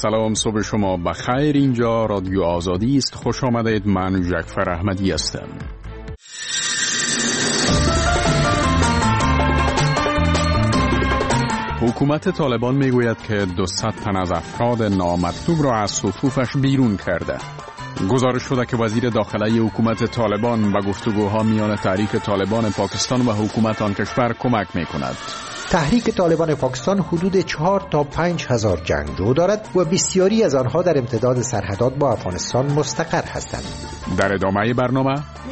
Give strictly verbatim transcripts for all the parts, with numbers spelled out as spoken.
سلام، صبح شما بخیر. اینجا رادیو آزادی است. خوش آمدید. من جعفر احمدی هستم. حکومت طالبان میگوید که دویست تن از افراد نامطلوب را از صفوفش بیرون کرده. گزارش شده که وزیر داخلی حکومت طالبان به گفتگوها میان تحریک طالبان پاکستان و حکومت آن کشور کمک میکند. تحریک طالبان پاکستان حدود چهار تا پنج هزار جنگجو دارد و بسیاری از آنها در امتداد سرحدات با افغانستان مستقر هستند. در ادامه برنامه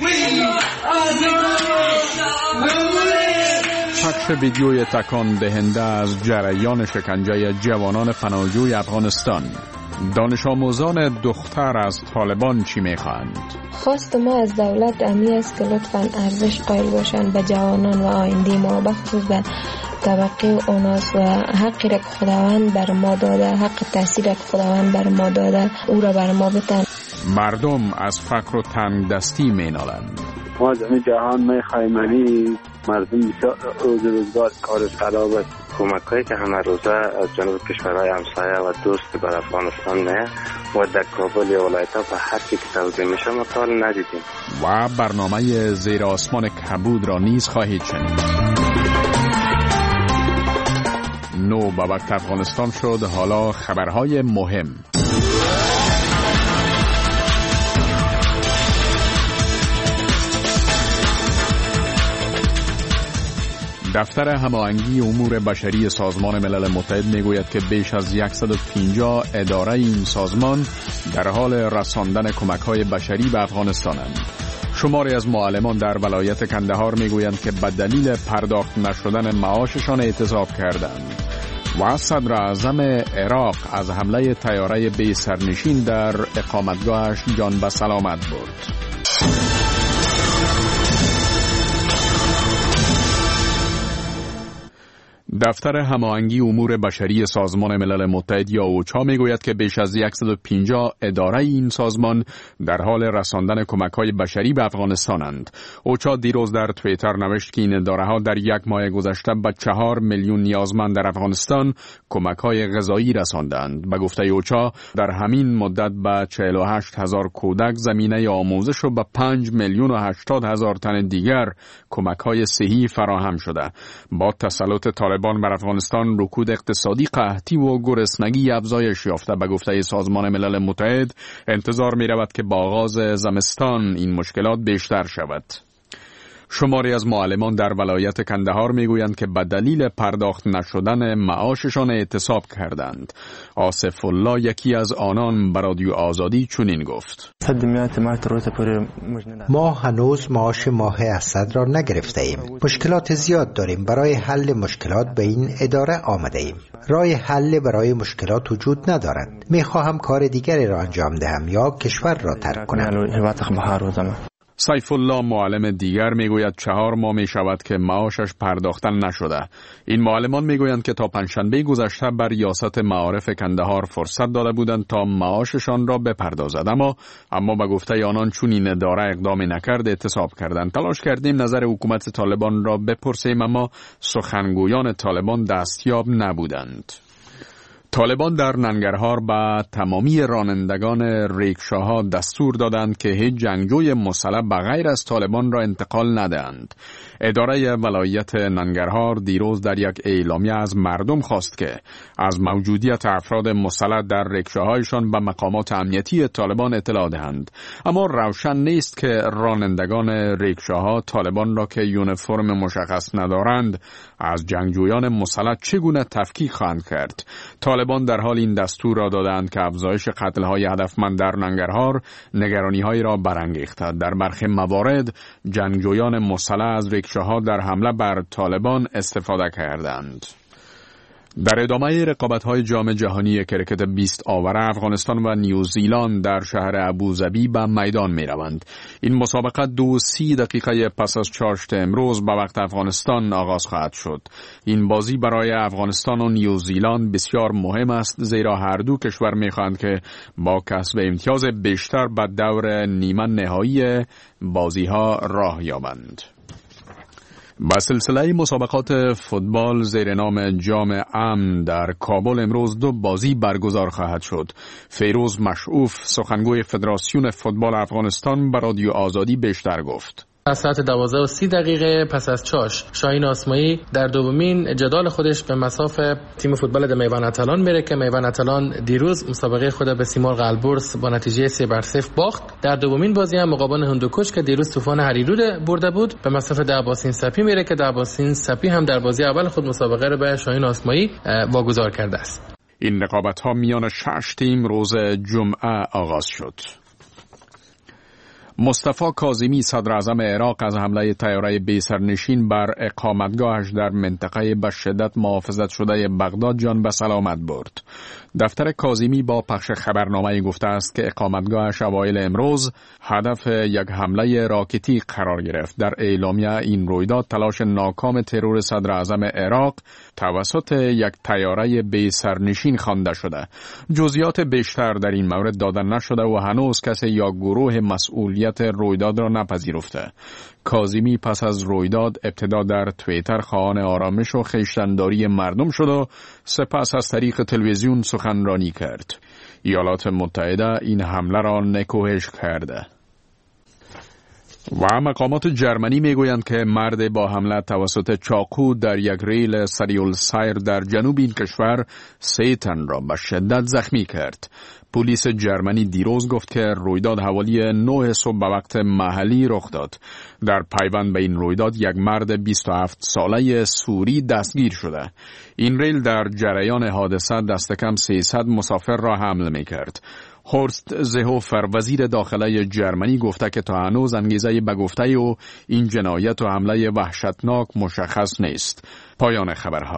پخش ویدیوی تکان دهنده از جریان شکنجه جوانان پناهجوی افغانستان. دانش آموزان دختر از طالبان چی میخواهند؟ خواست ما از دولت امی است که لطفاً ارزش قائل باشند به جوانان و آینده ما، بخصوص به طبقه اوناس و حقی را که خداوند بر ما داده، حق تحصیل که خداوند بر ما داده، او را بر ما بتن. مردم از فقر و تنگ دستی مینالند. ما از جهان میخواهیم یعنی مردم بسیار روز روزگار کارش خراب است. کمک‌هایی که همه روزه از جنوب کشورهای همسایه و دوست بر افغانستان نه و در کابل یا ولایت‌ها به هر کی که توزیع میشه ما تا ندیدیم. و برنامه زیر آسمان کبود را نیز خواهید شنید. نو به وقت افغانستان شد. حالا خبرهای مهم. دفتر هماهنگی امور بشری سازمان ملل متحد میگوید که بیش از صد و پنجاه اداره این سازمان در حال رساندن کمک‌های بشری به افغانستانند. شماری از معلمان در ولایت کندهار میگویند که به دلیل پرداخت نشدن معاششان اعتصاب کردند. و صدر اعظم عراق از حمله طیاره بی سرنشین در اقامتگاهش جان به سلامت برد. دفتر هماهنگی امور بشری سازمان ملل متحد یا اوچا میگوید که بیش از صد و پنجاه اداره این سازمان در حال رساندن کمک‌های بشری به افغانستانند. اوچا دیروز در توییتر نوشت که این اداره‌ها در یک ماه گذشته به چهار میلیون نیازمند در افغانستان کمک‌های غذایی رساندند. به گفته اوچا در همین مدت به چهل و هشت هزار کودک زمینه آموزش و به پنج میلیون و هشتاد هزار تن دیگر کمک‌های صحی فراهم شده. با تسلط طالبان بر افغانستان رکود اقتصادی، قحطی و گرسنگی افزایش یافته. به گفته سازمان ملل متحد انتظار می رود که با آغاز زمستان این مشکلات بیشتر شود. شماری از معلمان در ولایت کندهار میگویند که به دلیل پرداخت نشدن معاششان اعتصاب کردند. آصف الله یکی از آنان به رادیو آزادی چنین گفت: ما هنوز معاش ماه اسد را نگرفته ایم. مشکلات زیاد داریم. برای حل مشکلات به این اداره آمده ایم. راه حل برای مشکلات وجود ندارد. میخواهم کار دیگری را انجام دهم یا کشور را ترک کنم. سیف الله معلم دیگر میگوید چهار ماه می شود که معاشش پرداختن نشده. این معلمان میگویند که تا پنجشنبه گذشته بر ریاست معارف کندهار فرصت داده بودند تا معاششان را بپردازد، اما اما به گفته آنان چون این اداره اقدامی نکرد اعتصاب کردند. تلاش کردیم نظر حکومت طالبان را بپرسیم، اما سخنگویان طالبان دستیاب نبودند. طالبان در ننگرهار به تمامی رانندگان ریکشاها دستور دادند که هیچ جنگجوی مسلح بغیر از طالبان را انتقال ندهند. اداره ولایت ننگرهار دیروز در یک اعلامیه از مردم خواست که از موجودیت افراد مسلح در ریکشاهایشان به مقامات امنیتی طالبان اطلاع دهند. اما روشن نیست که رانندگان ریکشاها طالبان را که یونیفرم مشخص ندارند از جنگجویان مسلح چگونه تفکیک خواهند کرد. طالبان در حال این دستور را دادند که افزایش قتل‌های هدفمند در ننگرهار نگرانی‌هایی را برانگیخته. در برخی موارد جنگجویان مسلح از ریکشاها در حمله بر طالبان استفاده کردند. در ادامه رقابت‌های جام جهانی کرکت بیست آوره افغانستان و نیوزیلند در شهر ابوظبی به میدان می‌روند. این مسابقه دو سی دقیقه پس از چاشت امروز به وقت افغانستان آغاز خواهد شد. این بازی برای افغانستان و نیوزیلند بسیار مهم است، زیرا هر دو کشور می‌خواهند که با کسب امتیاز بیشتر به دور نیمه نهایی بازی‌ها راه یابند. با سلسله مسابقات فوتبال زیر نام جام امن در کابل امروز دو بازی برگزار خواهد شد. فیروز مشعوف سخنگوی فدراسیون فوتبال افغانستان به رادیو آزادی بیشتر گفت. از ساعت دوازده و سی دقیقه پس از چاش شاهین آسمایی در دومین جدال خودش به مصاف تیم فوتبال د میوان اتلان میره که میوان اتلان دیروز مسابقه خود به سیمرغ البرز با نتیجه سه بر صفر باخت. در دومین بازی هم مقابل هندوکش که دیروز طوفان هریرود برده بود به مصاف دعباسین سپی میره که دعباسین سپی هم در بازی اول خود مسابقه رو به شاهین آسمایی واگذار کرده است. این رقابت ها میان شش تیم روز جمعه آغاز شد. مصطفی کاظمی صدر اعظم عراق از حمله طیاره بی سرنشین بر اقامتگاهش در منطقه به شدت محافظت شده بغداد جان به سلامت برد. دفتر کاظمی با پخش خبرنامه گفته است که اقامتگاهش اوایل امروز هدف یک حمله راکتی قرار گرفت. در اعلامیه این رویداد تلاش ناکام ترور صدر اعظم عراق توسط یک طیاره بی سرنشین خوانده شده. جزئیات بیشتر در این مورد داده نشده و هنوز کسی یا گروه مسئولیت رویداد را نپذیرفته. کاظمی پس از رویداد ابتدا در توییتر خواهان آرامش و خویشتن‌داری مردم شد و سپس از طریق تلویزیون سخنرانی کرد. ایالات متحده این حمله را نکوهش کرده. و مقامات جرمنی میگویند که مرد با حمله توسط چاقو در یک ریل سریع السیر در جنوب این کشور سه تن را به شدت زخمی کرد. پلیس جرمنی دیروز گفت که رویداد حوالی نه صبح به وقت محلی رخ داد. در پیوند به این رویداد یک مرد بیست و هفت ساله سوری دستگیر شده. این ریل در جریان حادثه دست کم سیصد مسافر را حمل می کرد. هورست زهوفر وزیر داخله جرمنی گفته که تا هنوز انگیزه به گفته او این جنایت و حمله وحشتناک مشخص نیست. پایان خبرها.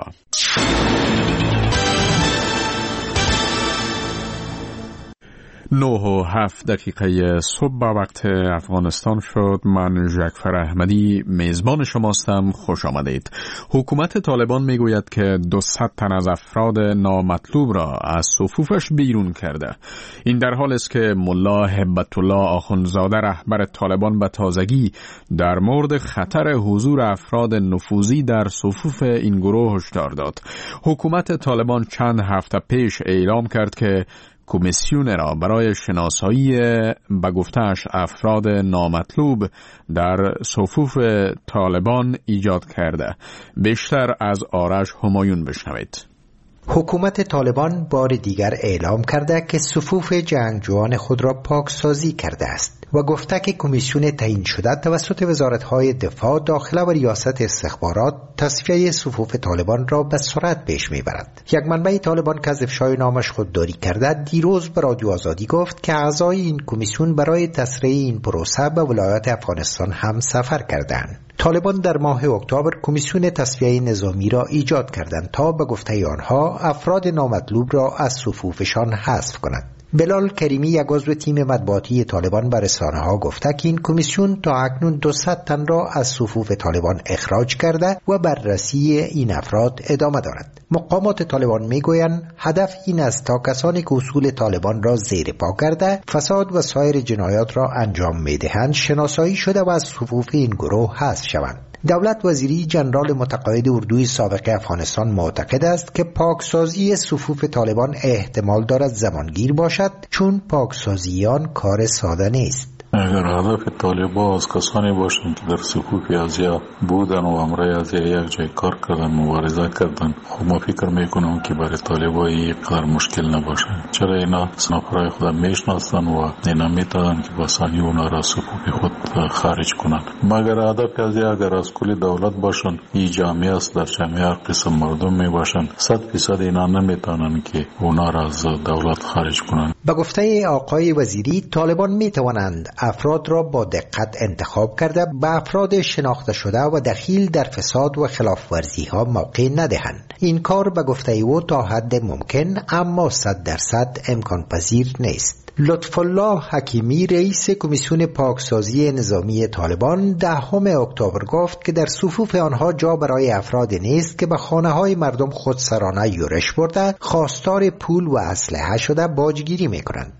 نه و هفت دقیقه صبح به وقت افغانستان شد. من جعفر احمدی میزبان شماستم. خوش آمدید. حکومت طالبان میگوید که دویست تن از افراد نامطلوب را از صفوفش بیرون کرده. این در حال است که ملا هبت الله آخوندزاده رهبر طالبان به تازگی در مورد خطر حضور افراد نفوذی در صفوف این گروه هشدار داد. حکومت طالبان چند هفته پیش اعلام کرد که کمیسیون را برای شناسایی به گفته‌اش افراد نامطلوب در صفوف طالبان ایجاد کرده. بیشتر از آرش همایون بشنوید. حکومت طالبان بار دیگر اعلام کرده که صفوف جنگجویان خود را پاکسازی کرده است و گفته که کمیسیون تعیین شده توسط وزارت‌های دفاع، داخله و ریاست استخبارات تصفیه صفوف طالبان را به سرعت پیش می‌برد. یک منبع طالبان که از افشای نامش خودداری کرده دیروز به رادیو آزادی گفت که اعضای این کمیسیون برای تسریع این پروسه به ولایات افغانستان هم سفر کردند. طالبان در ماه اکتبر کمیسیون تصفیه نظامی را ایجاد کردند تا به گفته آنها افراد نامطلوب را از صفوفشان حذف کنند. بلال کریمی یک عضو تیم مطبوعاتی طالبان به رسانه‌ها گفته که این کمیسیون تا اکنون دویست تن را از صفوف طالبان اخراج کرده و بررسی این افراد ادامه دارد. مقامات طالبان میگویند هدف این است تا کسانی که اصول طالبان را زیر پا کرده فساد و سایر جنایات را انجام میدهند شناسایی شده و از صفوف این گروه حذف شوند. دولت وزیری جنرال متقاعد اردوی سابق افغانستان معتقد است که پاکسازی صفوف طالبان احتمال دارد زمانگیر باشد چون پاکسازی آن کار ساده نیست. اگر هدف طالبان از کسانی باشند که در صفوف ازیا بودن و امرای ازیا یک جای کار کردن مبارزه کردن، خب ما فکر میکنم که برای طالبان اینقدر مشکل نباشه. چرا اینا سنافرای خود میشناسن و اینا میتونن که بسانی اونا را صفوف خود خارج کنن. مگر هدف ازیا اگر از کل دولت باشن این جامعه است، در جامعه هر قسم مردم میباشن، صد فیصد اینا نمیتونن که اونا را از دولت خارج کنن. به گفته آقای وزیری طالبان میتوانند افراد را با دقت انتخاب کرده به افراد شناخته شده و دخیل در فساد و خلاف ورزی ها موقع ندهند. این کار به گفته او تا حد ممکن اما صد درصد امکان پذیر نیست. لطف الله حکیمی رئیس کمیسیون پاکسازی نظامی طالبان دهم اکتبر گفت که در صفوف آنها جا برای افراد نیست که به خانه های مردم خودسرانه یورش برده، خواستار پول و اسلحه شده باجگیری میکنند.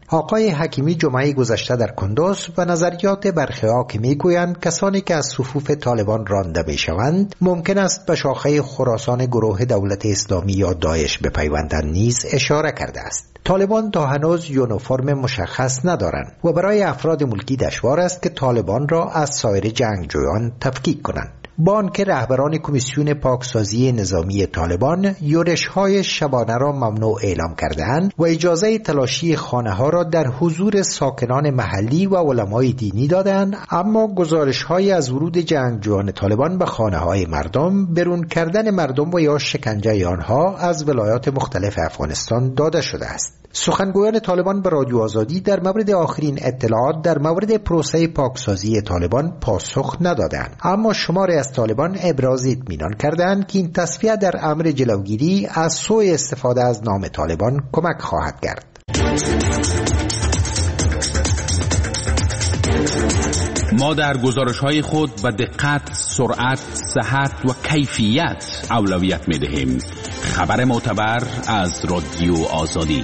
آقای حکیمی جمعه گذشته در کندوز و نظریات برخی‌ها که میگویند کسانی که از صفوف طالبان رانده میشوند ممکن است به شاخه خراسان گروه دولت اسلامی یا داعش بپیوندند نیز اشاره کرده است. طالبان تا هنوز یونیفرم مشخص ندارند و برای افراد ملکی دشوار است که طالبان را از سایر جنگجویان تفکیک کنند. با آنکه رهبران کمیسیون پاکسازی نظامی طالبان یورش‌های شبانه را ممنوع اعلام کرده‌اند و اجازه تلاشی خانه‌ها را در حضور ساکنان محلی و علمای دینی دادند، اما گزارش‌های از ورود جنگجویان طالبان به خانه‌های مردم، برون کردن مردم و یا شکنجه آنها از ولایات مختلف افغانستان داده شده است. سخنگویان طالبان به رادیو آزادی در مورد آخرین اطلاعات در مورد پروسه پاکسازی طالبان پاسخ ندادند، اما شماری از طالبان ابراز اطمینان کردند که این تصفیه در امر جلوگیری از سوء استفاده از نام طالبان کمک خواهد کرد. ما در گزارش‌های خود به دقت، سرعت، صحت و کیفیت اولویت می‌دهیم. خبر معتبر از رادیو آزادی.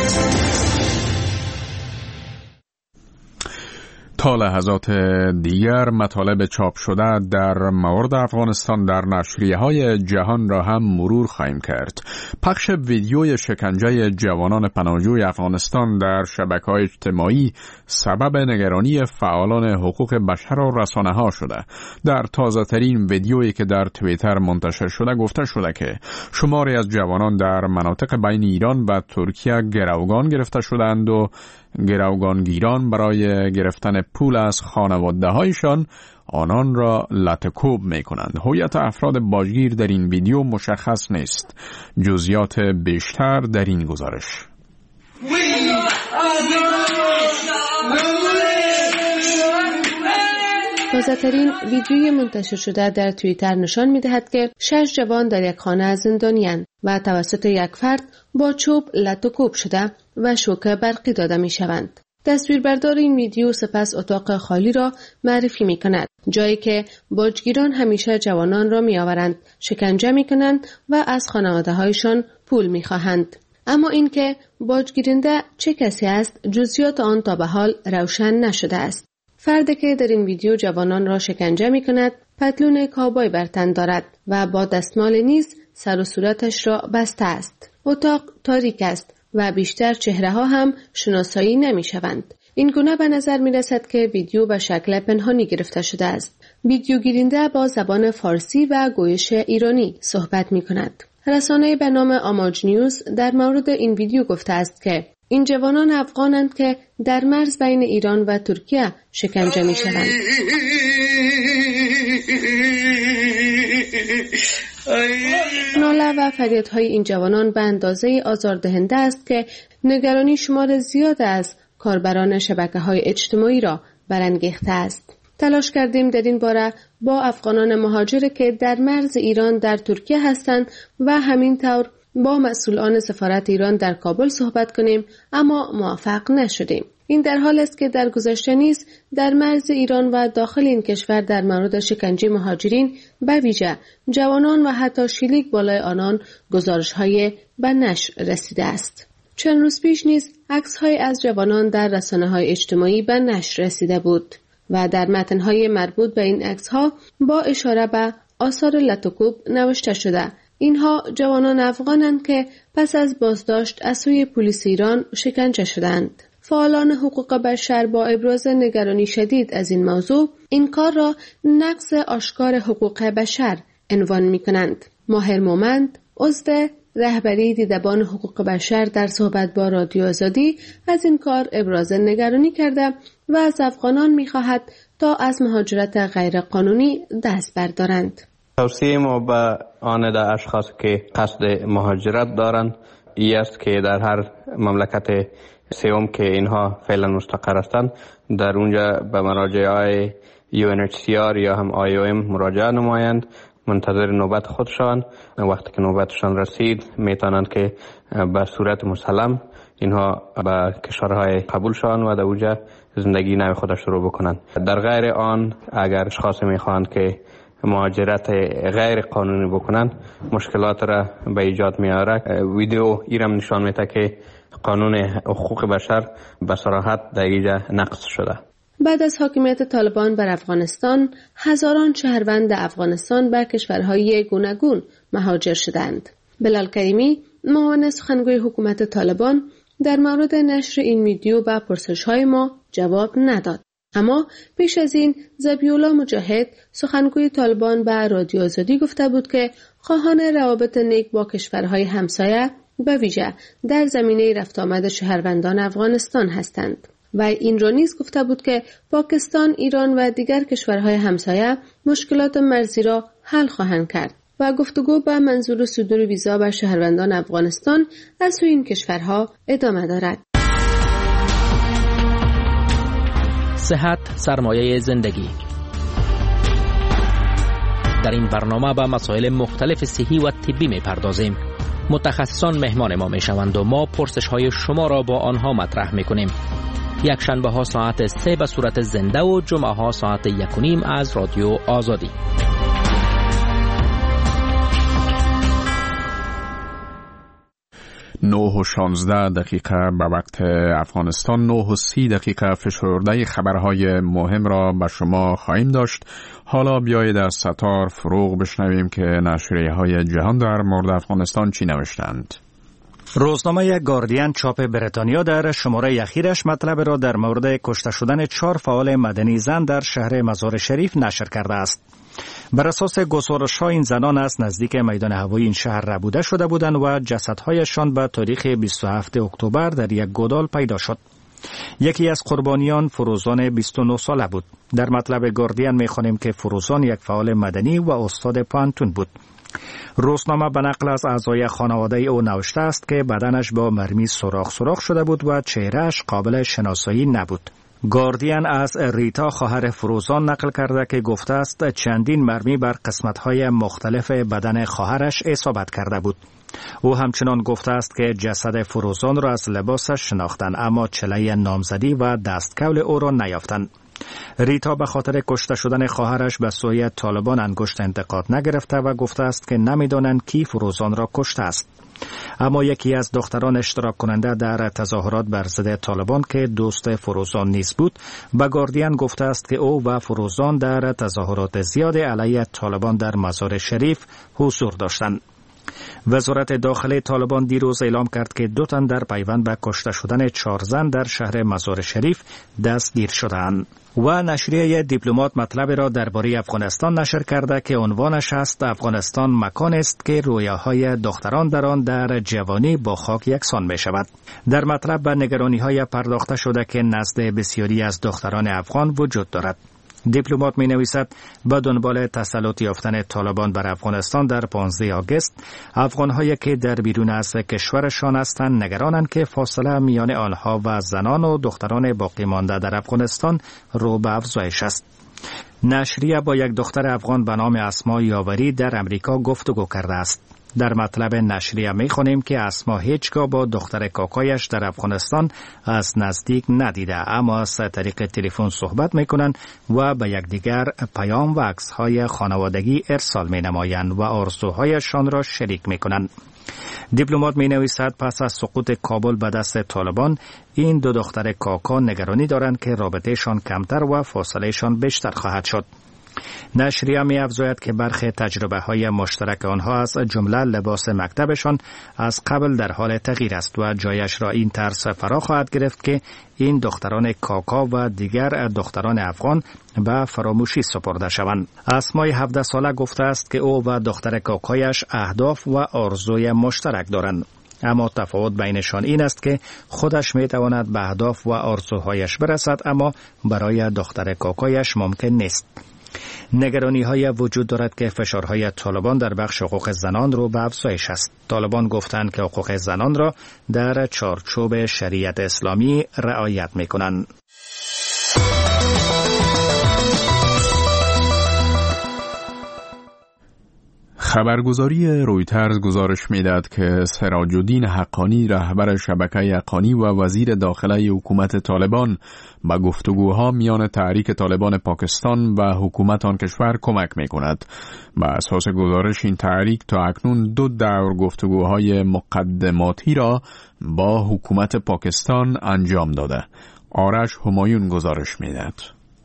تا لحظات دیگر مطالب چاپ شده در مورد افغانستان در نشریه‌های جهان را هم مرور خواهیم کرد. پخش ویدیوی شکنجه جوانان پناهجوی افغانستان در شبکه‌های اجتماعی سبب نگرانی فعالان حقوق بشر و رسانه‌ها شده. در تازه‌ترین ویدیویی که در توییتر منتشر شده گفته شده که شماری از جوانان در مناطق بین ایران و ترکیه گروگان گرفته شدند و گروگانگیران برای گرفتن پول از خانواده‌هایشان آنان را لطکوب می‌کنند. هویت افراد باجگیر در این ویدیو مشخص نیست. جزئیات بیشتر در این گزارش. تازه‌ترین ویدیوی منتشر شده در توییتر نشان می‌دهد که شش جوان در یک خانه زندانی‌اند و توسط یک فرد با چوب لطکوب شده و شوک برقی داده می‌شوند. تصویربردار این ویدیو سپس اتاق خالی را معرفی می‌کند، جایی که باجگیران همیشه جوانان را می‌آورند، شکنجه می‌کنند و از خانواده‌هایشان پول می‌خواهند. اما اینکه باجگیرنده چه کسی است، جزئیات آن تا به حال روشن نشده است. فردی که در این ویدیو جوانان را شکنجه می‌کند، پتلون کابای بر تن دارد و با دستمال نیز سر و صورتش را بسته است. اتاق تاریک است و بیشتر چهره‌ها هم شناسایی نمی‌شوند. این گونه به نظر می‌رسد که ویدیو به شکل پنهانی گرفته شده است. ویدیو گیرنده با زبان فارسی و گویش ایرانی صحبت می‌کند. رسانه به نام آماج نیوز در مورد این ویدیو گفته است که این جوانان افغانند که در مرز بین ایران و ترکیه شکنجه می‌شوند. ناله و فریادهای این جوانان به اندازه آزاردهنده است که نگرانی شمار زیاد از کاربران شبکه‌های اجتماعی را برانگیخته است. تلاش کردیم در این باره با افغانان مهاجر که در مرز ایران در ترکیه هستند و همینطور با مسئولان سفارت ایران در کابل صحبت کنیم، اما موفق نشدیم. این در حال است که در گذشته نیز در مرز ایران و داخل این کشور در مورد شکنجه مهاجرین به ویژه جوانان و حتی شلیک بالای آنان گزارش‌های به نشر رسیده است. چند روز پیش نیز عکس‌های از جوانان در رسانه‌های اجتماعی به نشر رسیده بود و در متن‌های مربوط به این عکس‌ها با اشاره به آثار لطکوب نوشته شده اینها جوانان افغانند که پس از بازداشت از سوی پلیس ایران شکنجه شدند. فعالان حقوق بشر با ابراز نگرانی شدید از این موضوع این کار را نقض آشکار حقوق بشر عنوان می‌کنند. ماهر مومند، عضو رهبری دیدبان حقوق بشر، در صحبت با رادیو آزادی از این کار ابراز نگرانی کرده و از افغانان می‌خواهد تا از مهاجرت غیرقانونی دست بردارند. توصیه ما به آن در اشخاص که قصد مهاجرت دارند این است که در هر مملکت سوم که اینها فعلا مستقر هستند در اونجا به مراجعای یو ان اچ سی آر یا هم آی او ام مراجعه نمایند، منتظر نوبت خودشان. وقتی که نوبتشان رسید میتونند که به صورت مسلم اینها به کشورهای قبول شوند و در اونجا زندگی نو خود شروع بکنند. در غیر آن اگر اشخاص میخواهند که مهاجرت غیر قانونی بکنند مشکلات را به ایجاد میاره. ویدیو ایرم نشان میده که قانون حقوق بشر به صراحت در اینجا نقض شده. بعد از حاکمیت طالبان بر افغانستان، هزاران شهروند افغانستان به کشورهای گوناگون مهاجر شدند. بلال کریمی، معاون سخنگوی حکومت طالبان، در مورد نشر این ویدیو به پرسش‌های ما جواب نداد. اما پیش از این ذبیح‌الله مجاهد، سخنگوی طالبان به رادیو آزادی گفته بود که خواهان روابط نیک با کشورهای همسایه به ویژه در زمینه رفت آمد شهروندان افغانستان هستند. و این را نیز گفته بود که پاکستان، ایران و دیگر کشورهای همسایه مشکلات مرزی را حل خواهند کرد و گفتگو به منظور صدور ویزا به شهروندان افغانستان از سوی این کشورها ادامه دارد. صحت سرمایه زندگی. در این برنامه به مسائل مختلف صحی و طبی می پردازیم. متخصصان مهمان ما می شوند و ما پرسش های شما را با آنها مطرح می کنیم. یک شنبه ها ساعت سه به صورت زنده و جمعه ها ساعت یک و نیم از رادیو آزادی. نه و شانزده دقیقه به وقت افغانستان، نه و سی دقیقه فشرده خبرهای مهم را به شما خواهیم داشت. حالا بیایید از ستار فروغ بشنویم که نشریه های جهان در مورد افغانستان چی نوشتند. روزنامه گاردین چاپ بریتانیا در شماره اخیرش مطلب را در مورد کشته شدن چهار فعال مدنی زن در شهر مزار شریف نشر کرده است. بر اساس گزارش‌ها این زنان از نزدیک میدان هوایی این شهر ربوده شده بودند و جسدهایشان به تاریخ بیست و هفتم اکتبر در یک گودال پیدا شد. یکی از قربانیان فروزان بیست و نه ساله بود. در مطلب گاردین می‌خوانیم که فروزان یک فعال مدنی و استاد پانتون بود. روزنامه به نقل از اعضای خانواده او نوشته است که بدنش با مرمی سوراخ سوراخ شده بود و چهرهش قابل شناسایی نبود. گاردین از ریتا خواهر فروزان نقل کرده که گفته است چندین مرمی بر قسمت‌های مختلف بدن خواهرش اصابت کرده بود. او همچنان گفته است که جسد فروزان را از لباسش شناختند اما چله نامزدی و دستکول او را نیافتند. ریتا به خاطر کشته شدن خواهرش به سوی طالبان انگشت انتقاد نگرفته و گفته است که نمی‌دانند کی فروزان را کشته است. اما یکی از دختران اشتراک کننده در تظاهرات بر ضد طالبان که دوست فروزان نیز بود، به گاردین گفته است که او و فروزان در تظاهرات زیاد علیه طالبان در مزار شریف حضور داشتند. وزارت داخلی طالبان دیروز اعلام کرد که دو تن در پیوند به کشته شدن چهار زن در شهر مزار شریف دستگیر شدند. و نشریه دیپلمات مطلب را درباره افغانستان نشر کرده که عنوانش است افغانستان مکان است که رویاهای دختران در آن در جوانی با خاک یکسان می شود. در مطلب به نگرانی های پرداخته شده که نزد بسیاری از دختران افغان وجود دارد. دیپلمات می نویسد به دنبال تسلط یافتن طالبان بر افغانستان در پانزده آگوست، افغان‌هایی که در بیرون از کشورشان هستند نگرانند که فاصله میان آنها و زنان و دختران باقی مانده در افغانستان رو به افزایش است. نشریه با یک دختر افغان به نام اسما یاوری در امریکا گفتگو کرده است. در مطلب نشریه می خوانیم که اسما هیچگاه با دختر کاکایش در افغانستان از نزدیک ندیده، اما از طریق تلفن صحبت می کنند و به یکدیگر پیام و عکس‌های خانوادگی ارسال می نمایند و آرزوهایشان را شریک می کنند. دیپلمات می نویسد پس از سقوط کابل به دست طالبان، این دو دختر کاکا نگرانی دارند که رابطهشان کمتر و فاصلهشان بیشتر خواهد شد. نشریه می افزاید که برخی تجربه های مشترک آنها از جمله لباس مکتبشان از قبل در حال تغییر است و جایش را این طرز فرا خواهد گرفت که این دختران کاکا و دیگر دختران افغان به فراموشی سپرده شوند. اسمای هفده ساله گفته است که او و دختر کاکایش اهداف و آرزوی مشترک دارند، اما تفاوت بینشان این است که خودش می تواند به اهداف و آرزوهایش برسد اما برای دختر کاکایش ممکن نیست. نگرانی های وجود دارد که فشارهای طالبان در بخش حقوق زنان رو به افزایش است. طالبان گفتند که حقوق زنان را در چارچوب شریعت اسلامی رعایت می کنند. خبرگزاری رویترز گزارش می‌دهد که سراج الدین حقانی رهبر شبکه حقانی و وزیر داخله حکومت طالبان به گفتگوها میان تحریک طالبان پاکستان و حکومت آن کشور کمک می‌کند. بر اساس گزارش این تحریک تا اکنون دو دور گفتگوهای مقدماتی را با حکومت پاکستان انجام داده. آرش همایون گزارش می‌دهد.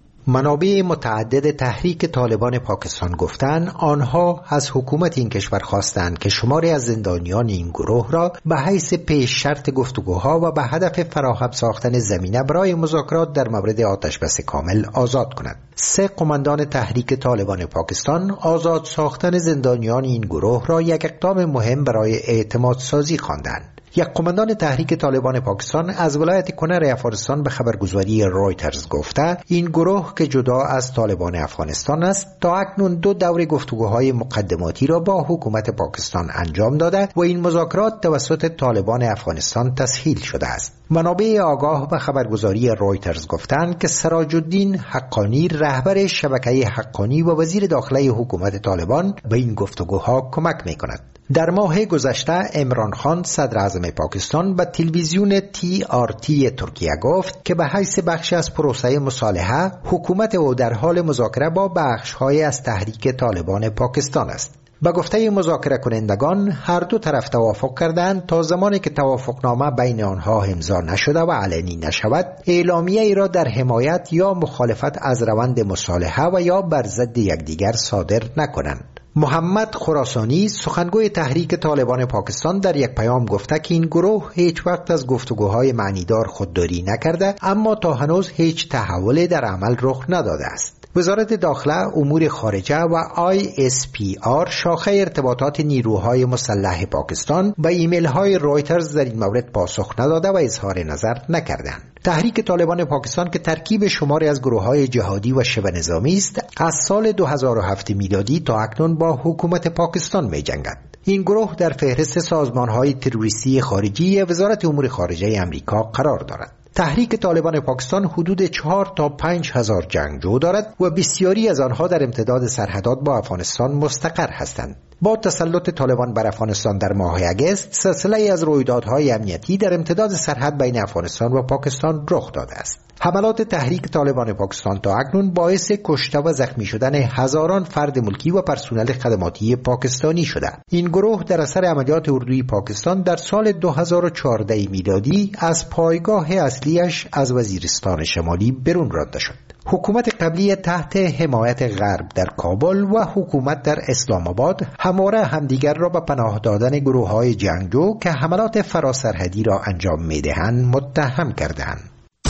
منابع متعدد تحریک طالبان پاکستان گفتند آنها از حکومت این کشور خواستند که شماری از زندانیان این گروه را به حیث پیش شرط گفتگوها و به هدف فراهم ساختن زمینه برای مذاکرات در مورد آتشبس کامل آزاد کند. سه قماندان تحریک طالبان پاکستان آزاد ساختن زندانیان این گروه را یک اقدام مهم برای اعتماد سازی خواندند. یک قماندان تحریک طالبان پاکستان از ولایت کنر افغانستان به خبرگزاری رویترز گفته این گروه که جدا از طالبان افغانستان است تا اکنون دو دور گفتگوهای مقدماتی را با حکومت پاکستان انجام داده و این مذاکرات توسط طالبان افغانستان تسهیل شده است. منابع آگاه به خبرگزاری رویترز گفتند که سراج الدین حقانی رهبر شبکه حقانی و وزیر داخله حکومت طالبان به این گفتگوها کمک می‌کند. در ماه گذشته عمران خان صدر اعظم پاکستان به تلویزیون تی آر تی ترکیه گفت که به حیث بخشی از پروسه مصالحه حکومت او در حال مذاکره با بخش‌های از تحریک طالبان پاکستان است. با گفته مذاکره کنندگان هر دو طرف توافق کردند تا زمانی که توافقنامه بین آنها امضا نشده و علنی نشود اعلامیه ای را در حمایت یا مخالفت از روند مصالحه و یا بر ضد یکدیگر صادر نکنند. محمد خراسانی سخنگوی تحریک طالبان پاکستان در یک پیام گفته که این گروه هیچ وقت از گفتگوهای معنیدار خودداری نکرده اما تا هنوز هیچ تحولی در عمل رخ نداده است. وزارت داخله، امور خارجه و آی اس پی آر شاخه ارتباطات نیروهای مسلح پاکستان به ایمیل های رویترز در این مورد پاسخ نداده و اظهار نظر نکردند. تحریک طالبان پاکستان که ترکیب شماری از گروه‌های جهادی و شبه نظامی است، از سال دو هزار و هفت میلادی تا اکنون با حکومت پاکستان می‌جنگد. این گروه در فهرست سازمان‌های تروریستی خارجی وزارت امور خارجه آمریکا قرار دارد. تحریک طالبان پاکستان حدود چهار تا پنج هزار جنگجو دارد و بسیاری از آنها در امتداد سرحدات با افغانستان مستقر هستند. با تسلط طالبان بر افغانستان در ماه اگست سلسله از رویدادهای امنیتی در امتداد سرحد بین افغانستان و پاکستان رخ داده است. حملات تحریک طالبان پاکستان تا اکنون باعث کشته و زخمی شدن هزاران فرد ملکی و پرسنل خدماتی پاکستانی شده. این گروه در اثر عملیات اردوی پاکستان در سال دو هزار و چهارده میلادی از پایگاه اصلیش از وزیرستان شمالی برون رانده شد. حکومت قبلی تحت حمایت غرب در کابل و حکومت در اسلام آباد همواره همدیگر را به پناه دادن گروه‌های جنگجو که حملات فراسرحدی را انجام می‌دهند متهم کردند.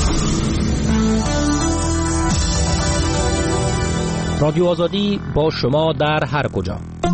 رادیو آزادی با شما در هر کجا.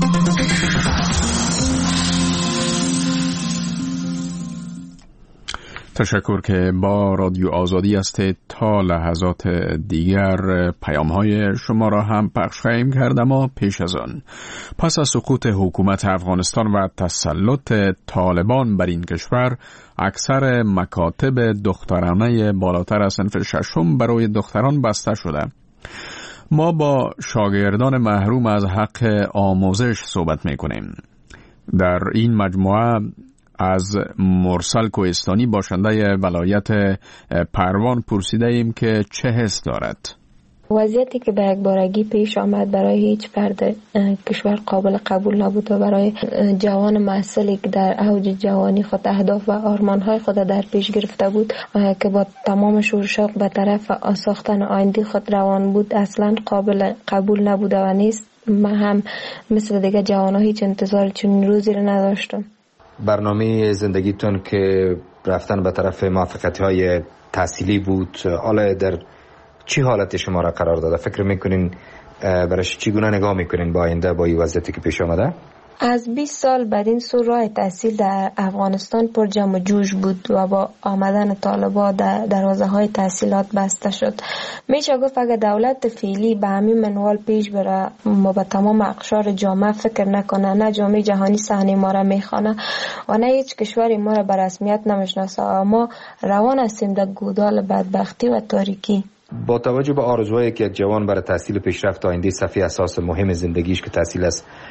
تشکر که با رادیو آزادی هستید. تا لحظات دیگر پیام های شما را هم پخش خواهیم کرد، اما پیش از آن پس از سقوط حکومت افغانستان و تسلط طالبان بر این کشور اکثر مکاتب دخترانه بالاتر از صنف ششم برای دختران بسته شده. ما با شاگردان محروم از حق آموزش صحبت میکنیم. در این مجموعه از مرسل کوهستانی باشنده ولایت پروان پرسیده ایم که چه حس دارد. وضعیتی که به یک بارگی پیش آمد برای هیچ فرد کشور قابل قبول نبود و برای جوان محصلی که در اوج جوانی خود اهداف و آرمانهای خود در پیش گرفته بود که با تمام شور و شوق به طرف ساختن آینده خود روان بود اصلا قابل قبول نبوده و نیست. من هم مثل دیگه جوانها هیچ انتظار چنین روزی رو نداشتم. برنامه زندگیتون که رفتن به طرف موفقیت های تحصیلی بود، حالا در چی حالت شما را قرار داده؟ فکر میکنین برایش چگونه نگاه میکنین با آینده با این وضعیتی که پیش آمده؟ از بیست سال بعد این سو راه تحصیل در افغانستان پر جمع و جوش بود و با آمدن طالبان در دروازه های تحصیلات بسته شد. میشه گفت اگر دولت فعلی به همین منوال پیش بره ما به تمام اقشار جامعه فکر نکنه، نه جامعه جهانی صحنه ما را میخوانه و نه هیچ کشوری ما را به رسمیت نمیشناسه، اما روان هستیم در گودال بدبختی و تاریکی. با توجه به آرزوهایی که یک جوان برای تحصیل پیشرفت آینده صفحه اساس مهم زندگیش که تحصیل است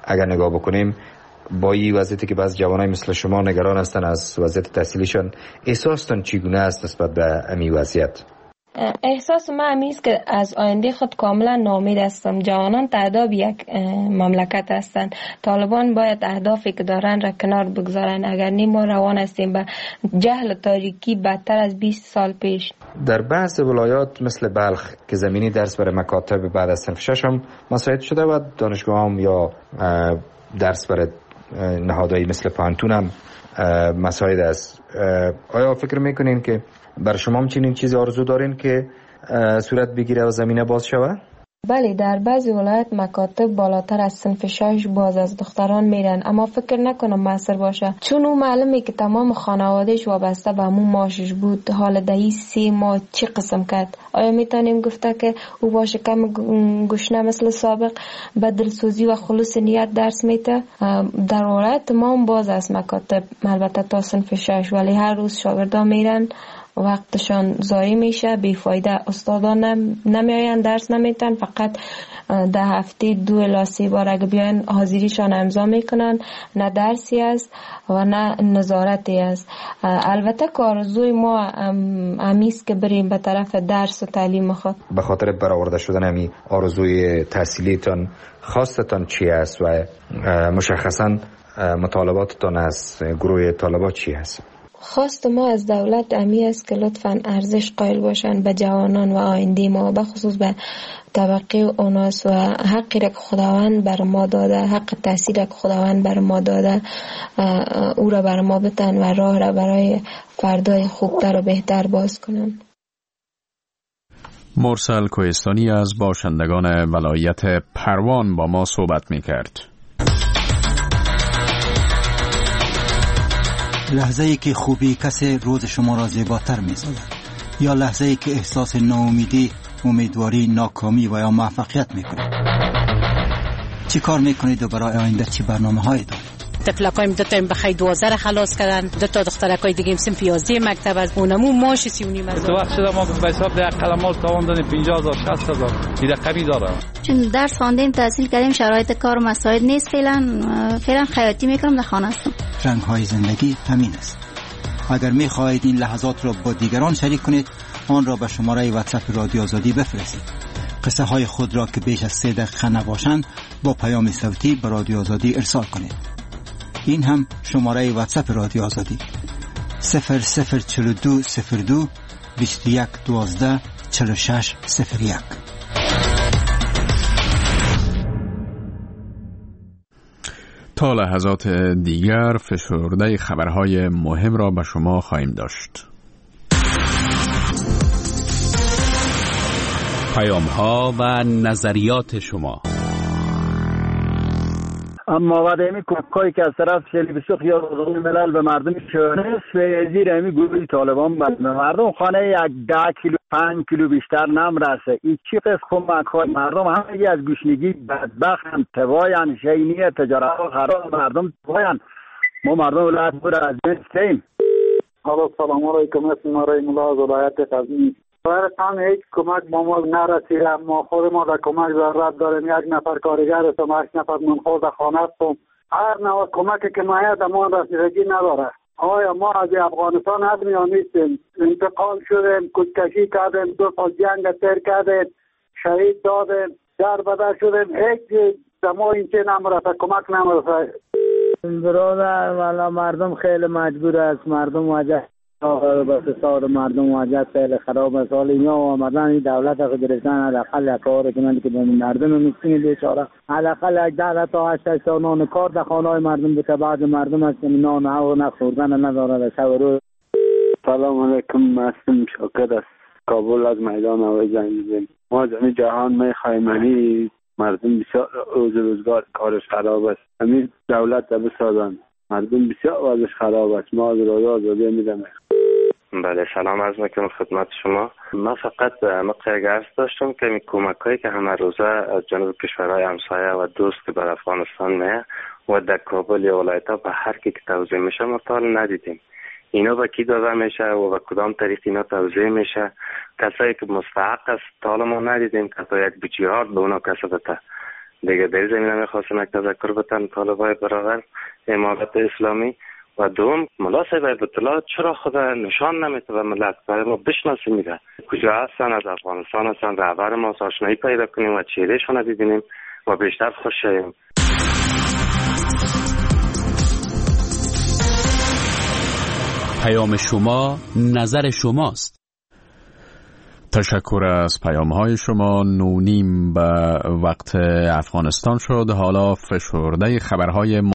اگر نگاه بکنیم با این وضعیتی که بعض جوانای مثل شما نگران هستن از وضعیت تحصیلیشان، احساستان چگونه است نسبت به امی وضعیت؟ احساس من همیست که از آینده خود کاملا ناامید هستم. جوانان تعداد یک مملکت هستند. طالبان باید اهدافی که دارن را کنار بگذارن، اگر نی ما روان هستیم به جهل و تاریکی بدتر از بیست سال پیش. در بعض ولایات مثل بلخ که زمینی درس برای مکاتب بعد از صنف شش هم مساعد شده و دانشگاه هم یا درس برای نهادهایی مثل پانتون هم مساعد است. آیا فکر میکنین که بر شما هم چنین چیزی آرزو دارین که صورت بگیره و زمینه باز شود؟ بله، در بعضی ولایت مکاتب بالاتر از صنف شش باز از دختران میرن، اما فکر نکنم موثر باشه، چون او معلومه که تمام خانوادهش وابسته به همون معاشش بود. حال دهی سی ماه چی قسم کرد؟ آیا میتونیم گفته که او باشه کم گشنه مثل سابق به دلسوزی و خلوص نیت درس میته؟ در ولایت تمام باز از مکاتب، البته تا صنف شش، ولی هر روز شاگردان میرن، وقتشان ضایع میشه، بیفایده. استادان نمیاین، درس نمیتن، فقط ده هفته دو الی سه بار اگه بیاین حاضریشان امضا میکنن. نه درسی است و نه نظارتی است. البته کارزوی ما امیست که بریم به طرف درس و تعلیم خود. به خاطر برآورده شدن امی آرزوی تحصیلیتان خواستتان چی است و مشخصا مطالباتتان از گروه طالبات چی است؟ خواست ما از دولت امی است که لطفاً ارزش قائل باشند به جوانان و آینده ما، به خصوص به طبقه اوناس و حقی را که خداوند بر ما داده، حق تحصیل را که خداوند بر ما داده، او را بر ما بتن و راه را برای فردای خوبتر و بهتر باز کنند. مرسل کوهستانی از باشندگان ولایت پروان با ما صحبت می کرد. لحظه ای که خوبی کسی روز شما را زیباتر می سازد، یا لحظه ای که احساس ناامیدی، امیدواری، ناکامی و یا موفقیت می کنید. چی کار می کنید و برای آینده چی برنامه هایی دارید؟ تفلکایم دو تا بخیر دوازده را خلاص کردن، دو تا دخترکای دیگه صنف یازده مکتب از اونمو ماش سی و نیم از تو وقت شده ما به حساب ده قلمال تاوان دادیم پنجاه هزار شصت هزار این رقمی داره. چون درس خواندیم تحصیل کردیم شرایط کار مساعد نیست، فعلا فعلا خیاطی میکنم، در خانه هستم. رنگ های زندگی همین است. اگر می خواهید این لحظات را با دیگران شریک کنید، آن را به شماره واتساپ رادیو آزادی بفرستید. قصه های خود را که بیش از سه دقیقه نباشند با پیام صوتی به رادیو آزادی ارسال کنید. این هم شماره واتساپ رادیو آزادی صفر صفر چهل و دو صفر دو بیست و یک دوازده چهل و شش صفر یک. تا لحظات دیگر فشرده خبرهای مهم را به شما خواهیم داشت. پیام ها و نظریات شما. اما بعد امی کوکایی که از طرف شلی بسیخ یا روزون ملل به مردم شونس و زیر امی گروه طالبان به مردم خانه یک ده کیلو پنج کیلو بیشتر نمرسه. این چی قصد کمک های مردم همه از گوشنگی بدبخت هم تواین شینی تجارت ها خراب مردم تواین. ما مردم ولایت بود از بین سیم. حالا سلام علیکم، اسم مارای ملا از ولایت قزوین. برایتان هیچ کمک با ما نرسیده، ما خود ما در کمک ضرورت داریم. یک نفر کارگر هستم، هشت نفر منخور در خانه هستم. هر نوع کمکی که مایه ما رسیدگی نداره. آیا ما از افغانستان حد نیستیم، انتقال شدیم، کشتکشی کردیم، دو سال جنگ تیر کردیم، شهید دادیم، در بدر شدیم، هیچ در ما این چه نمرسه، کمک نمرسه. برادر والا مردم خیلی مجبور است، مردم واجه بس سال مردم واجد خیلی خراب است. حالا اینا آمدن این دولت رو گرفتن، حداقل کار کنند که به مردم مسکین بیچاره حداقل یک ده تا هشت تا نان کار در خانه‌های مردم بده. بعض مردم هست که نان و نه خوردن نداره. شب روز. سلام علیکم، هستم شاکر از کابل از میدان هوایی زنگ می‌زنم. ما جمی جهان می‌خوایم، یعنی مردم بسیار روز روزگار کارش خراب است. همین دولت رو بسازن، مردم بسیار وضعش خراب است. ما از رادیو آزادی میدم. بله سلام عرض میکنم خدمت شما. من فقط مقصد عرض داشتم که این کمک‌هایی که همه روزه از جانب کشورهای همسایه و دوست که بر افغانستان میه و در کابل یا ولایت‌ها به هر کی که توزیع میشه ما تا ندیدیم. اینا به کی داده میشه و به کدام طریق اینا توزیع میشه؟ کسایی که مستحق است تا ما ندیدیم که تا یک بچیار به اونا کسبته. دیگه در زمینه میخواستم یک تذکر بتن طالبای برابر امارت اسلامی. و دوم ملا صاحب عبدالله چرا خود نشان نمیده و ملت برای ما بشناسیم میده کجا هستن، از افغانستان هستن، رهبر ما آشنایی پیدا کنیم و چهرهشون رو ببینیم و بیشتر خوش شویم. پیام شما نظر شماست. تشکر از پیام های شما. نونیم به وقت افغانستان شد. حالا فشرده خبرهای